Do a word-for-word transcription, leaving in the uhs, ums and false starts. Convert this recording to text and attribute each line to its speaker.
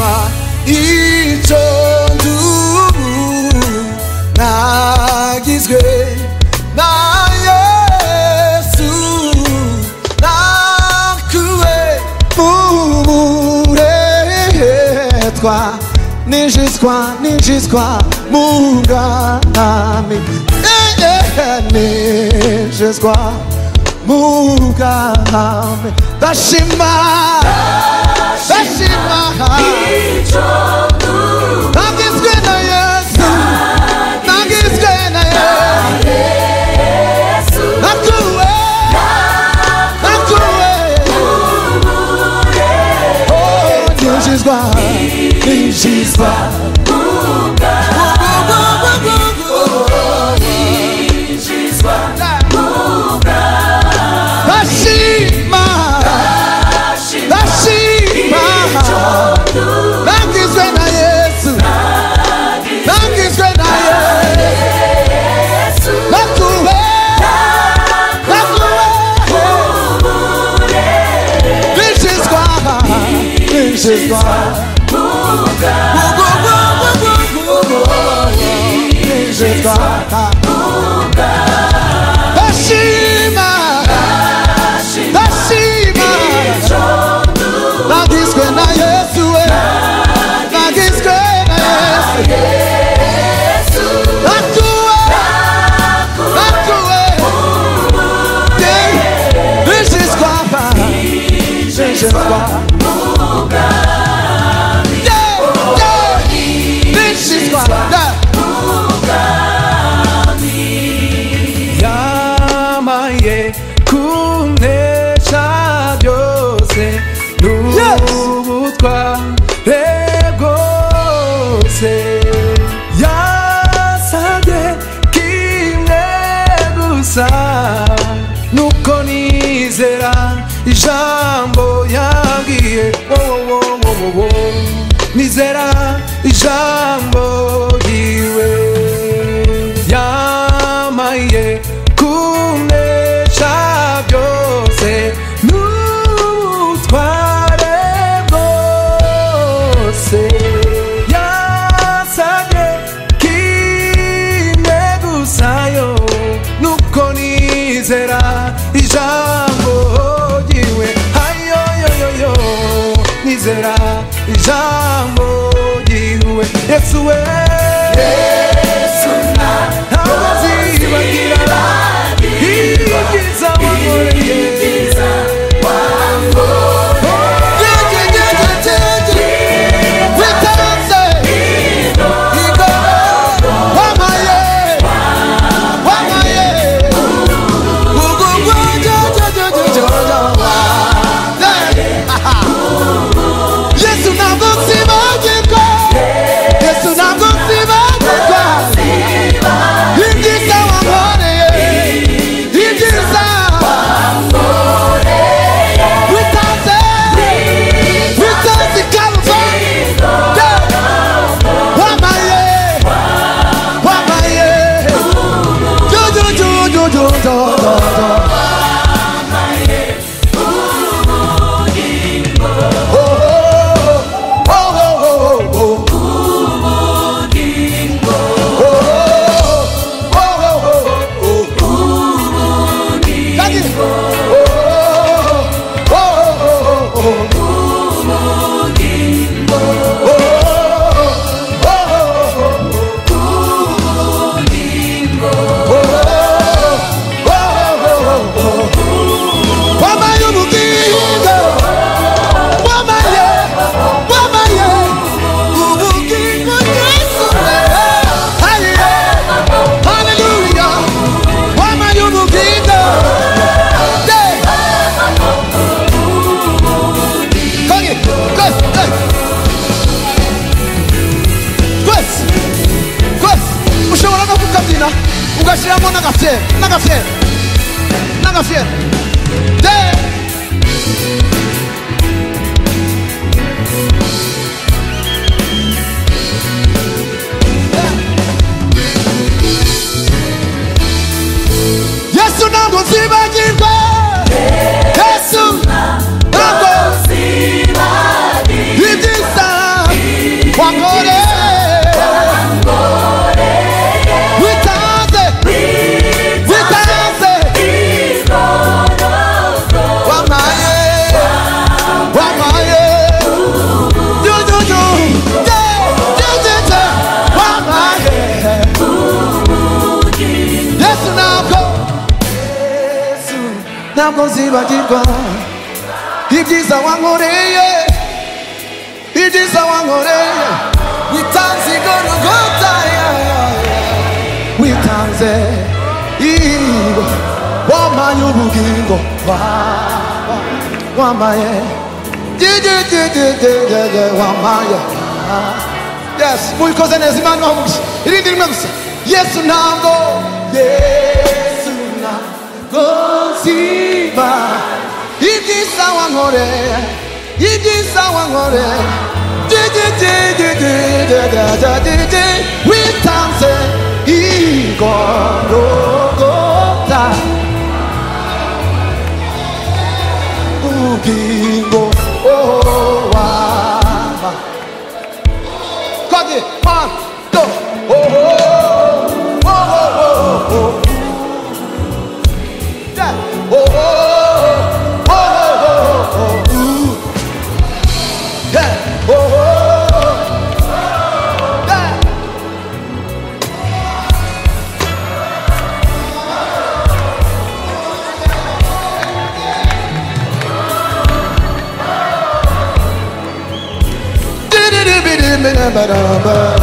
Speaker 1: ndashima icyo ndubu nagizwe na Yesu nakuwe mu buretwa ninjizwa ninjizwa mu bwami ninjizwa mu bwami ndashima ndashima icyo nagizwe na Yesu nagizwe na Yesu nakuwe nakuwe oh ninjizwa ninjizwa mu bwami ninjizwa mu bwami ndashima ndashima nagizwe na Yesu nagizwe na Yesu nakuwe nakuwe ninjizwa ninjizwa mu bwami ninjizwa mu bwami ndashima ndashima nagizwe na Yesu nagizwe na Yesu nakuwe nakuwe ninjizwa ninjizwa mu bwami ninjizwa mu bwami yamaye kunesha byose n'ubutware bwose yasabye kimwe gusa nuko nizera ijambo yambwiye wowowowowo nizera ijambo yiwe yamaye kunesha byose n'ubutware bwose yasabye kimwe gusa yo nuko nizera ijambo yiwe hayoyoyoyo nizera ijambo yiwe Yesu we Yesu na ntabwo nzibagira ibyiza wankoreye ugashiramo n'agafyera n'agafyera n'agafyera Yesu ntabwo nzibagirwa Yesu ntabwo nzibagirwa ibyiza ntabwo nzibagirwa ibyiza wankoreye, ibyiza wankoreye. Witanze igorogota, witanze igo, wampaye ubugingo, wambaye wambaye. Yes, mubikoze neza, Imana ibahe. Irindi rimwe gusa. Yesu ntabwo, Yesu ntabwo nziba ibyiza wankoreye, ibyiza wankoreye. Witanze igorogota, ubugingo, oh, wama. Kage, one, two, oh, oh, oh, oh, oh, oh. Yeah, oh, oh, oh, oh, oh, oh. Yeah, oh, oh, yeah. Did it, did it, did it,